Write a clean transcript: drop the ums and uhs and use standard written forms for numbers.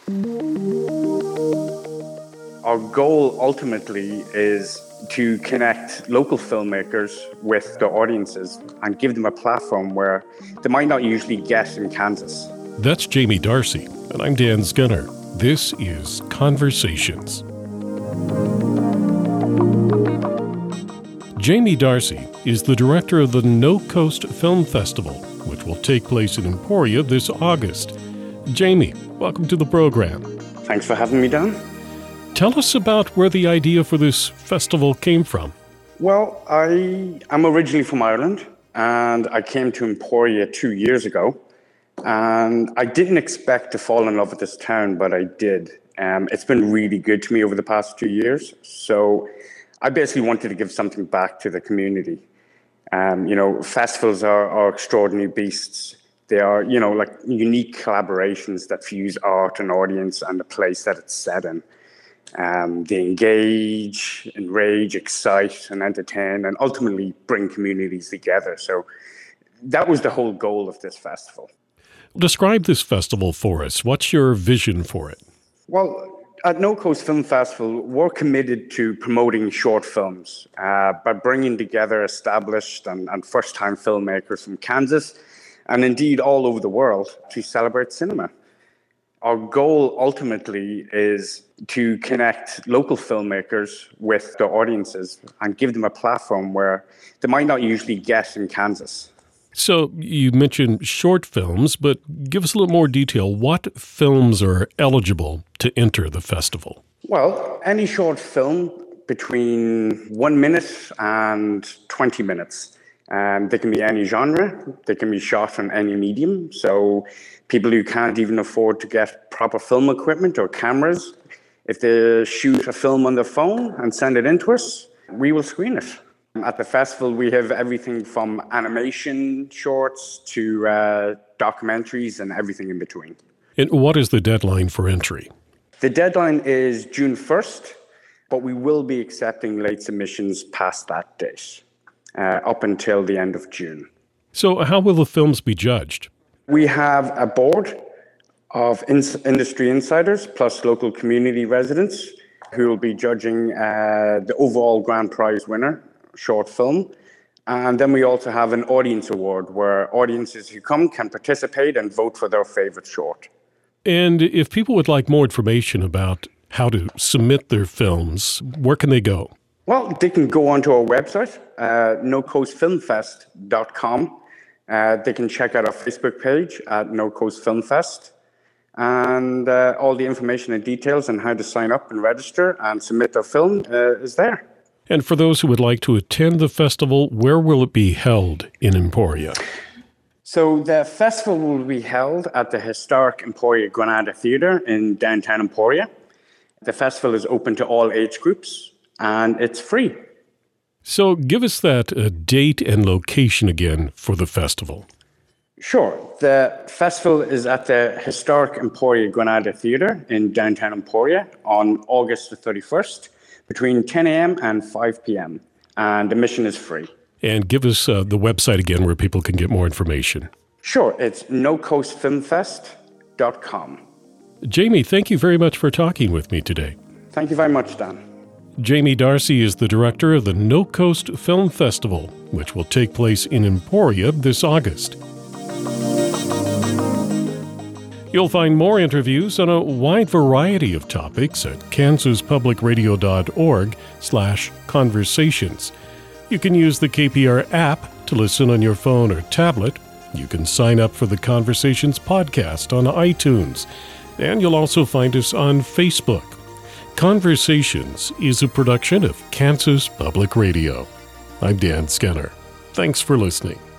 Our goal ultimately is to connect local filmmakers with their audiences and give them a platform where they might not usually get in Kansas. That's Jamie Darcy, and I'm Dan Skinner. This is Conversations. Jamie Darcy is the director of the No Coast Film Festival, which will take place in Emporia this August. Jamie, welcome to the program. Thanks for having me, Dan. Tell us about where the idea for this festival came from. Well, I am originally from Ireland, and I came to Emporia 2 years ago. And I didn't expect to fall in love with this town, but I did. It's been really good to me over the past 2 years. So I basically wanted to give something back to the community. Festivals are extraordinary beasts. They are, like unique collaborations that fuse art and audience and the place that it's set in. They engage, enrage, excite, and entertain, and ultimately bring communities together. So that was the whole goal of this festival. Describe this festival for us. What's your vision for it? Well, at No Coast Film Festival, we're committed to promoting short films by bringing together established and first-time filmmakers from Kansas and indeed all over the world to celebrate cinema. Our goal ultimately is to connect local filmmakers with their audiences and give them a platform where they might not usually get in Kansas. So you mentioned short films, but give us a little more detail. What films are eligible to enter the festival? Well, any short film between 1 minute and 20 minutes. They can be any genre. They can be shot on any medium. So people who can't even afford to get proper film equipment or cameras, if they shoot a film on their phone and send it in to us, we will screen it. At the festival, we have everything from animation shorts to documentaries and everything in between. And what is the deadline for entry? The deadline is June 1st, but we will be accepting late submissions past that date, up until the end of June. So how will the films be judged? We have a board of industry insiders plus local community residents who will be judging the overall grand prize winner, short film. And then we also have an audience award where audiences who come can participate and vote for their favorite short. And if people would like more information about how to submit their films, where can they go? Well, they can go onto our website, nocoastfilmfest.com. They can check out our Facebook page at No Coast Film Fest. And all the information and details on how to sign up and register and submit their film is there. And for those who would like to attend the festival, where will it be held in Emporia? So the festival will be held at the historic Emporia Granada Theatre in downtown Emporia. The festival is open to all age groups, and it's free. So give us that date and location again for the festival. Sure. The festival is at the historic Emporia Granada Theatre in downtown Emporia on August the 31st. Between 10 a.m. and 5 p.m., and admission is free. And give us the website again where people can get more information. Sure, it's nocoastfilmfest.com. Jamie, thank you very much for talking with me today. Thank you very much, Dan. Jamie Darcy is the director of the No Coast Film Festival, which will take place in Emporia this August. You'll find more interviews on a wide variety of topics at kansaspublicradio.org/conversations. You can use the KPR app to listen on your phone or tablet. You can sign up for the Conversations podcast on iTunes. And you'll also find us on Facebook. Conversations is a production of Kansas Public Radio. I'm Dan Skinner. Thanks for listening.